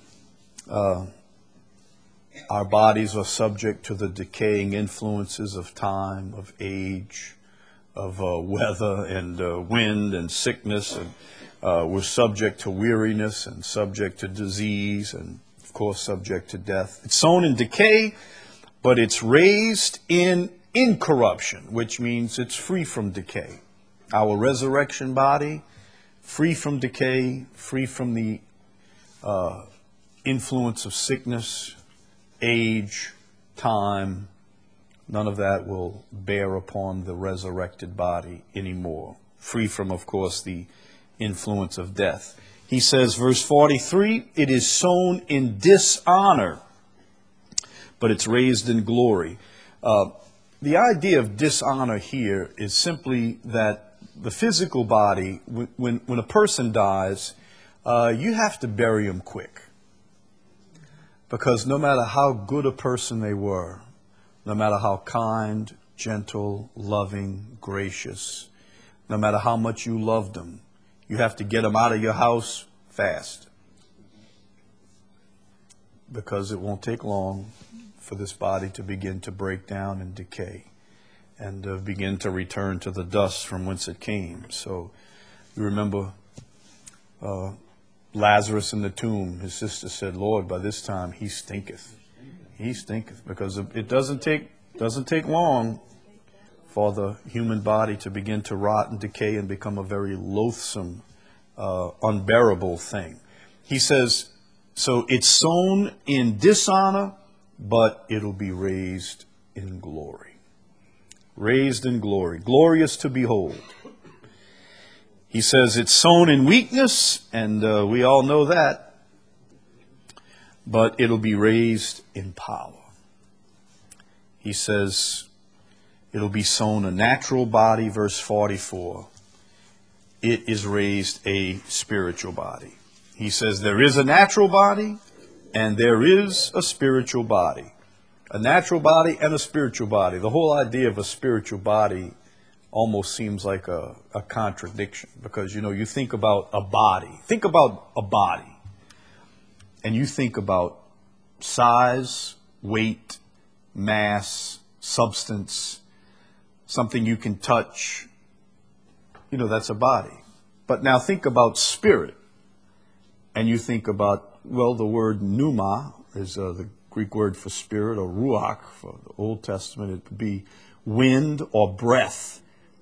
Our bodies are subject to the decaying influences of time, of age, of weather and wind and sickness. And we're subject to weariness and subject to disease and, of course, subject to death. It's sown in decay, but it's raised in incorruption, which means it's free from decay. Our resurrection body, free from decay, free from the influence of sickness, age, time. None of that will bear upon the resurrected body anymore. Free from, of course, the influence of death. He says, verse 43, it is sown in dishonor, but it's raised in glory. The idea of dishonor here is simply that the physical body, when a person dies, you have to bury him quick. Because no matter how good a person they were, no matter how kind, gentle, loving, gracious, no matter how much you loved them, you have to get them out of your house fast. Because it won't take long for this body to begin to break down and decay and begin to return to the dust from whence it came. So you remember Lazarus in the tomb. His sister said, Lord, by this time he stinketh. He stinketh. Because it doesn't take long for the human body to begin to rot and decay and become a very loathsome, unbearable thing. He says, so it's sown in dishonor, but it'll be raised in glory. Raised in glory. Glorious to behold. He says it's sown in weakness, and we all know that, but it'll be raised in power. He says it'll be sown a natural body, verse 44. It is raised a spiritual body. He says there is a natural body and there is a spiritual body. A natural body and a spiritual body. The whole idea of a spiritual body almost seems like a contradiction because, you know, you think about a body. Think about a body and you think about size, weight, mass, substance, something you can touch. You know, that's a body. But now think about spirit. And you think about, well, the word pneuma is the Greek word for spirit, or ruach for the Old Testament. It would be wind or breath.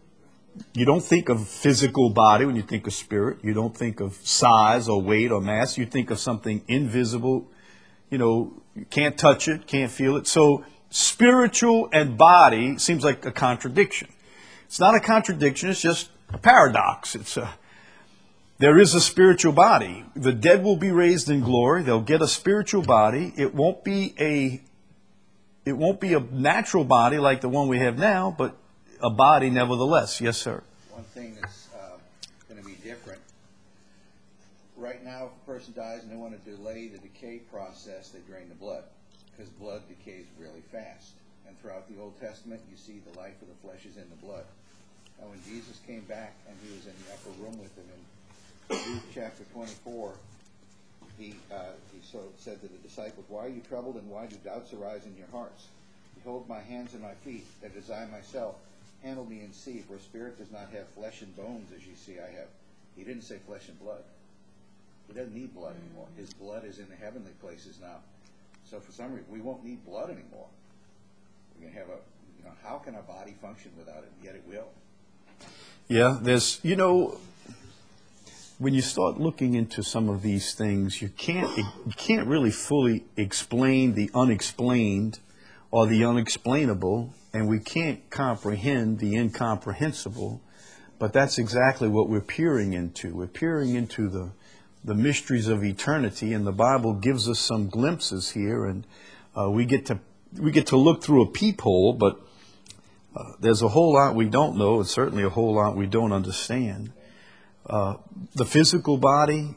You don't think of physical body when you think of spirit. You don't think of size or weight or mass. You think of something invisible. You can't touch it, can't feel it. So spiritual and body seems like a contradiction. It's not a contradiction. It's just a paradox. There is a spiritual body. The dead will be raised in glory. They'll get a spiritual body. It won't be a natural body like the one we have now, but a body nevertheless. Yes, sir. One thing that's going to be different. Right now, if a person dies and they want to delay the decay process, they drain the blood, because blood decays really fast. And throughout the Old Testament, you see the life of the flesh is in the blood. And when Jesus came back and he was in the upper room with them in Luke chapter 24, he said to the disciples, "Why are you troubled, and why do doubts arise in your hearts? Behold my hands and my feet, that is I myself. Handle me and see, for a spirit does not have flesh and bones, as you see I have." He didn't say flesh and blood. He doesn't need blood anymore. His blood is in the heavenly places now. So for some reason, we won't need blood anymore. We're going to have how can a body function without it? Yet it will. Yeah, when you start looking into some of these things, you can't really fully explain the unexplained or the unexplainable, and we can't comprehend the incomprehensible. But that's exactly what we're peering into. We're peering into the mysteries of eternity, and the Bible gives us some glimpses here, and we get to look through a peephole, but there's a whole lot we don't know, and certainly a whole lot we don't understand. The physical body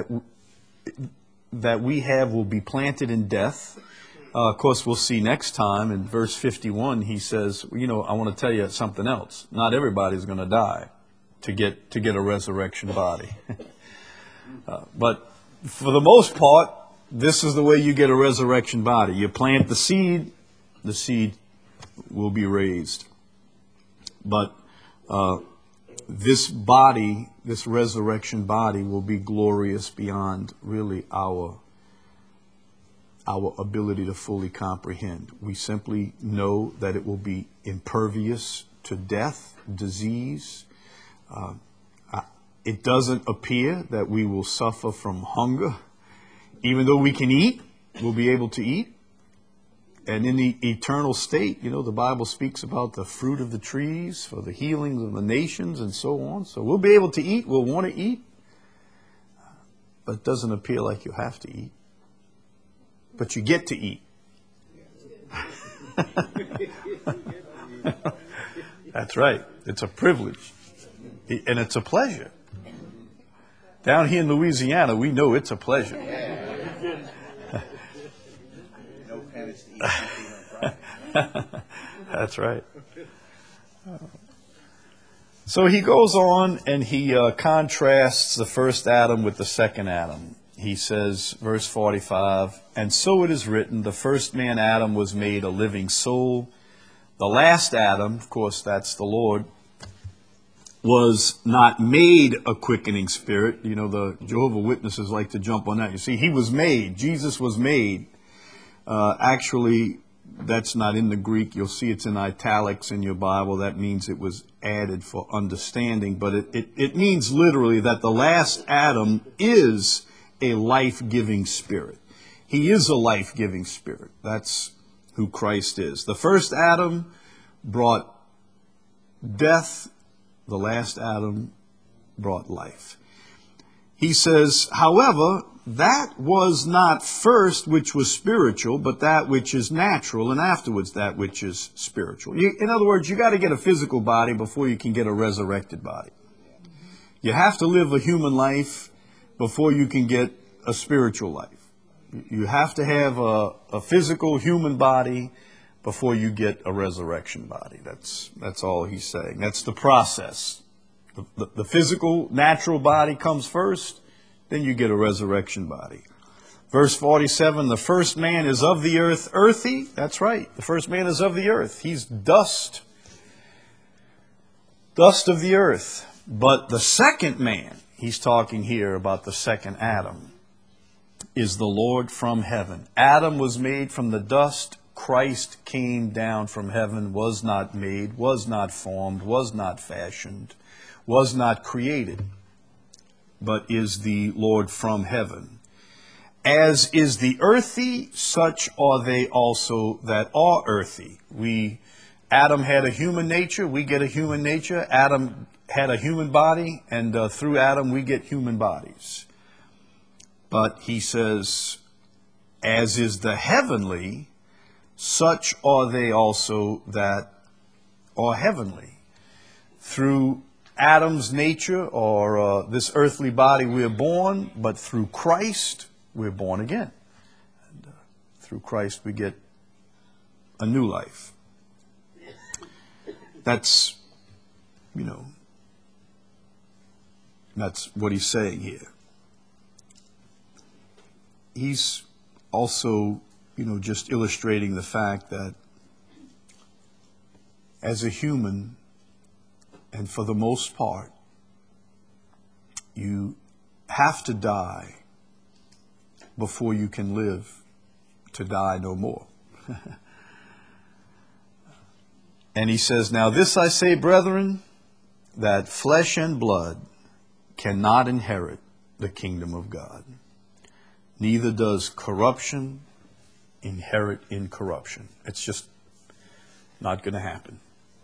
that we have will be planted in death. Of course, we'll see next time in verse 51, he says, I want to tell you something else. Not everybody's going to die to get a resurrection body. But for the most part, this is the way you get a resurrection body. You plant the seed will be raised. But this body, this resurrection body, will be glorious beyond really our ability to fully comprehend. We simply know that it will be impervious to death, disease. It doesn't appear that we will suffer from hunger. Even though we can eat, we'll be able to eat. And in the eternal state, the Bible speaks about the fruit of the trees for the healings of the nations and so on. So we'll be able to eat, we'll want to eat. But it doesn't appear like you have to eat. But you get to eat. That's right. It's a privilege. And it's a pleasure. Down here in Louisiana, we know it's a pleasure. No penance to eat Friday. That's right. So he goes on and he contrasts the first Adam with the second Adam. He says, verse 45, "And so it is written, the first man Adam was made a living soul. The last Adam," of course that's the Lord, "was not made a quickening spirit." The Jehovah's Witnesses like to jump on that. You see, he was made. Jesus was made. Actually, that's not in the Greek. You'll see it's in italics in your Bible. That means it was added for understanding. But it means literally that the last Adam is a life-giving spirit. He is a life-giving spirit. That's who Christ is. The first Adam brought death. The last Adam brought life. He says, "However, that was not first which was spiritual, but that which is natural, and afterwards that which is spiritual." In other words, you got to get a physical body before you can get a resurrected body. You have to live a human life before you can get a spiritual life. You have to have a physical human body before you get a resurrection body. That's all he's saying. That's the process. The physical, natural body comes first, then you get a resurrection body. Verse 47, "The first man is of the earth, earthy." That's right. The first man is of the earth. He's dust of the earth. But the second man, he's talking here about the second Adam, is the Lord from heaven. Adam was made from the dust. Christ came down from heaven, was not made, was not formed, was not fashioned, was not created, but is the Lord from heaven. As is the earthy, such are they also that are earthy. Adam had a human nature, we get a human nature. Adam had a human body, and through Adam we get human bodies. But he says, as is the heavenly, such are they also that are heavenly. Through Adam's nature, or this earthly body, we are born, but through Christ, we're born again. And, through Christ, we get a new life. That's, that's what he's saying here. He's also, just illustrating the fact that as a human, and for the most part, you have to die before you can live to die no more. And he says, now this I say, brethren, that flesh and blood cannot inherit the kingdom of God. Neither does corruption inherit incorruption. It's just not going to happen.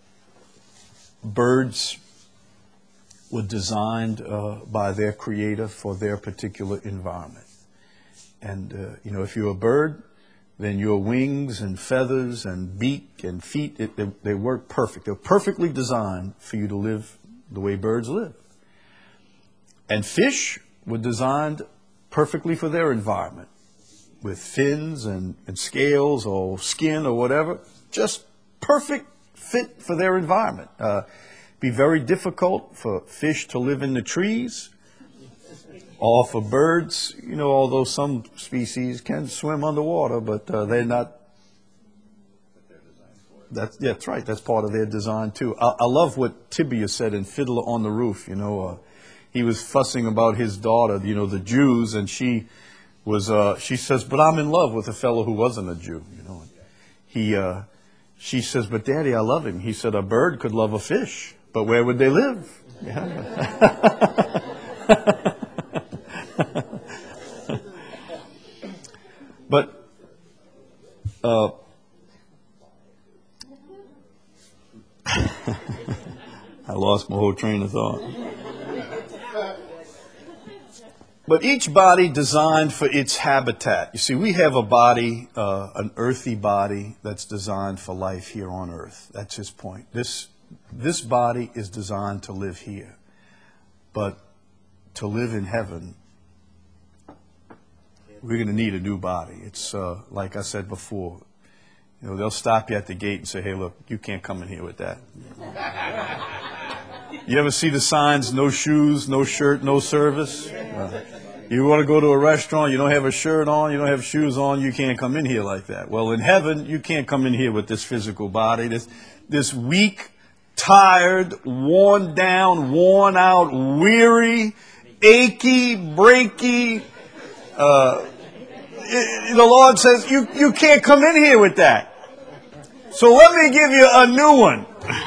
Birds were designed by their creator for their particular environment. And, if you're a bird, then your wings and feathers and beak and feet, they work perfect. They're perfectly designed for you to live the way birds live. And fish were designed perfectly for their environment, with fins and scales or skin or whatever, just perfect fit for their environment. Be very difficult for fish to live in the trees, or for birds, although some species can swim underwater, but they're not. That's right. That's part of their design too. I love what Tibia said in Fiddler on the Roof. He was fussing about his daughter, the Jews, and she says, but I'm in love with a fellow who wasn't a Jew. She says, but Daddy, I love him. He said, a bird could love a fish, but where would they live? Yeah. But I lost my whole train of thought. But each body designed for its habitat. You see, we have a body, an earthy body that's designed for life here on earth. That's his point. This body is designed to live here. But to live in heaven, we're going to need a new body. It's like I said before, they'll stop you at the gate and say, hey, look, you can't come in here with that. You ever see the signs, no shoes, no shirt, no service? You want to go to a restaurant, you don't have a shirt on, you don't have shoes on, you can't come in here like that. Well, in heaven, you can't come in here with this physical body, this weak, tired, worn down, worn out, weary, achy, breaky. The Lord says, you can't come in here with that. So let me give you a new one.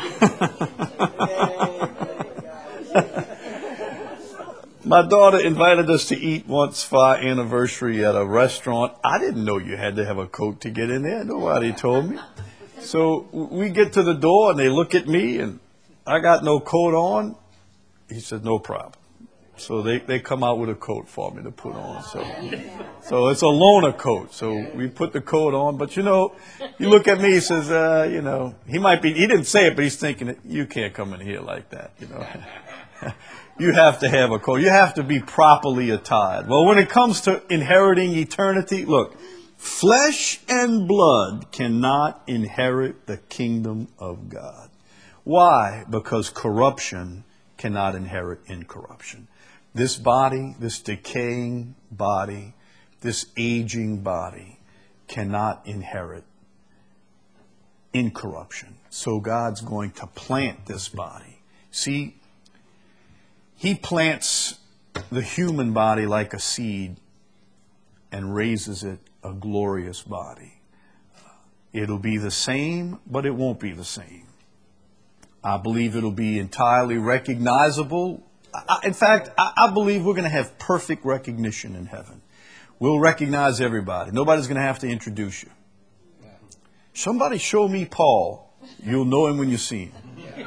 My daughter invited us to eat once for our anniversary at a restaurant. I didn't know you had to have a coat to get in there. Nobody told me. So we get to the door and they look at me and I got no coat on. He said, no problem. So they come out with a coat for me to put on. So it's a loaner coat. So we put the coat on. But he look at me, he says, he didn't say it, but he's thinking, you can't come in here like that, You have to have a coat. You have to be properly attired. Well, when it comes to inheriting eternity, look, flesh and blood cannot inherit the kingdom of God. Why? Because corruption cannot inherit incorruption. This body, this decaying body, this aging body cannot inherit incorruption. So God's going to plant this body. See, He plants the human body like a seed and raises it a glorious body. It'll be the same, but it won't be the same. I believe it'll be entirely recognizable. In fact, I believe we're going to have perfect recognition in heaven. We'll recognize everybody. Nobody's going to have to introduce you. Somebody show me Paul. You'll know him when you see him.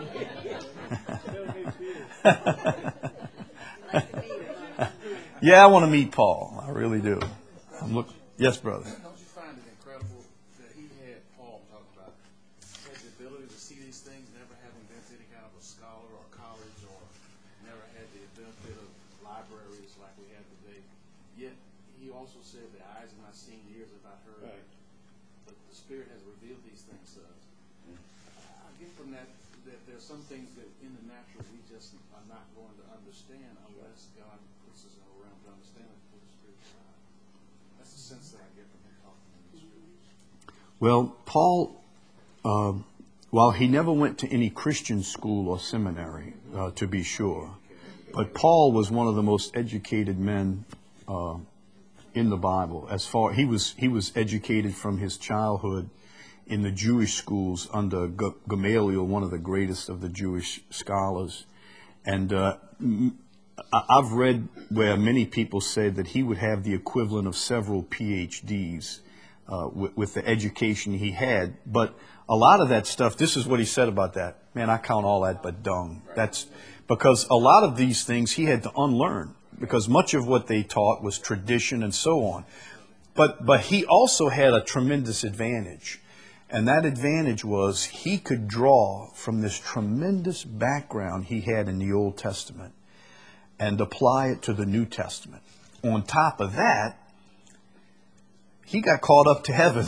Yeah, I want to meet Paul. I really do. Yes, brother. Don't you find it incredible that he had, Paul talk about, had the ability to see these things, never having been to any kind of a scholar or college, or never had the benefit of libraries like we have today. Yet he also said, "The eyes have not seen, ears have not heard, but the Spirit has revealed these things to us." I get from that there's some things that in the natural we just are not going to understand unless God puts us in a realm to understand it through the Spirit of God. That's the sense that I get from him talking in the Scriptures. Well, Paul, while he never went to any Christian school or seminary, to be sure, but Paul was one of the most educated men in the Bible. He was educated from his childhood in the Jewish schools under Gamaliel, one of the greatest of the Jewish scholars. And I've read where many people said that he would have the equivalent of several PhDs with the education he had. But a lot of that stuff, this is what he said about that. Man, I count all that but dung. That's because a lot of these things he had to unlearn, because much of what they taught was tradition and so on. But he also had a tremendous advantage. And that advantage was he could draw from this tremendous background he had in the Old Testament and apply it to the New Testament. On top of that, he got caught up to heaven.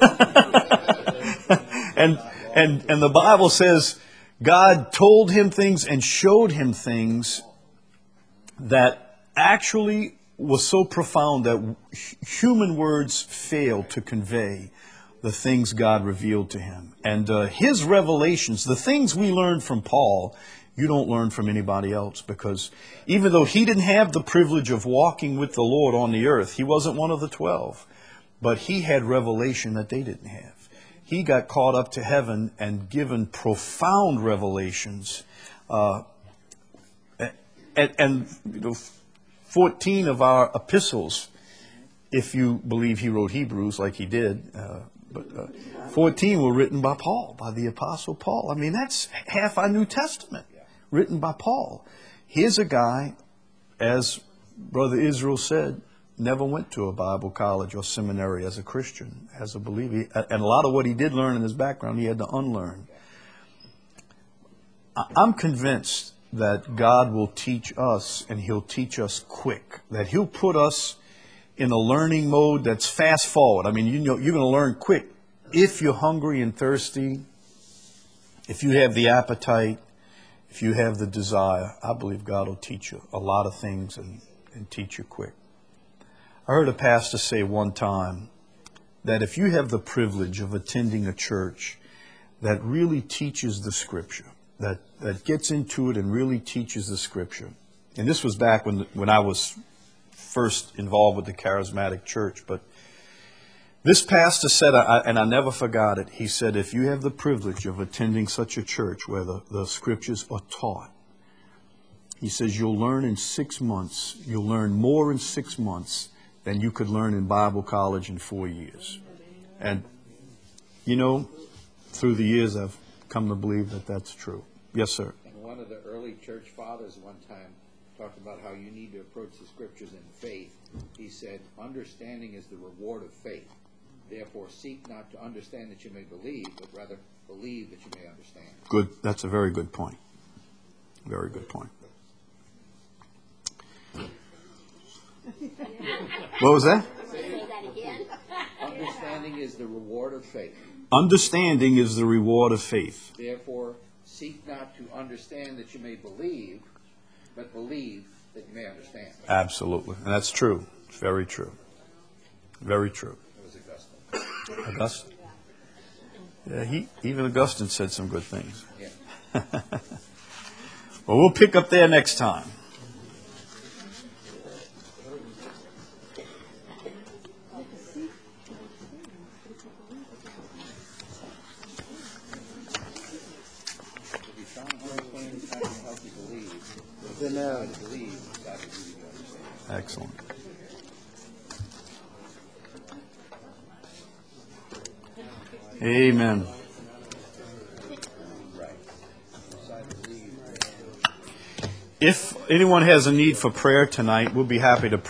and the Bible says God told him things and showed him things that actually was so profound that human words fail to convey the things God revealed to him. And his revelations, the things we learned from Paul, you don't learn from anybody else, because even though he didn't have the privilege of walking with the Lord on the earth, he wasn't one of the 12, but he had revelation that they didn't have. He got caught up to heaven and given profound revelations. And 14 of our epistles, if you believe he wrote Hebrews like he did, but 14 were written by Paul, by the Apostle Paul. I mean, that's half our New Testament, written by Paul. Here's a guy, as Brother Israel said, never went to a Bible college or seminary as a Christian, as a believer. And a lot of what he did learn in his background, he had to unlearn. I'm convinced that God will teach us, and he'll teach us quick, that he'll put us in a learning mode that's fast forward. I mean, you know, you're going to learn quick if you're hungry and thirsty, if you have the appetite, if you have the desire. I believe God will teach you a lot of things and teach you quick. I heard a pastor say one time that if you have the privilege of attending a church that really teaches the Scripture, that gets into it and really teaches the Scripture, and this was back when I was first involved with the charismatic church, but this pastor said, and I never forgot it, he said, if you have the privilege of attending such a church where the Scriptures are taught, he says, you'll learn in 6 months, you'll learn more in 6 months than you could learn in Bible college in 4 years. And, you know, through the years I've come to believe that that's true. Yes, sir. And one of the early church fathers one time talked about how you need to approach the Scriptures in faith. He said, understanding is the reward of faith. Therefore, seek not to understand that you may believe, but rather believe that you may understand. Good. That's a very good point. Very good point. What was that? Say that again. Understanding is the reward of faith. Understanding is the reward of faith. Therefore, seek not to understand that you may believe, but believe that you may understand. Absolutely. And that's true. It's very true. Very true. It was Augustine. Augustine? Yeah, even Augustine said some good things. Yeah. Well, we'll pick up there next time. Amen. Excellent. Amen. If anyone has a need for prayer tonight, we'll be happy to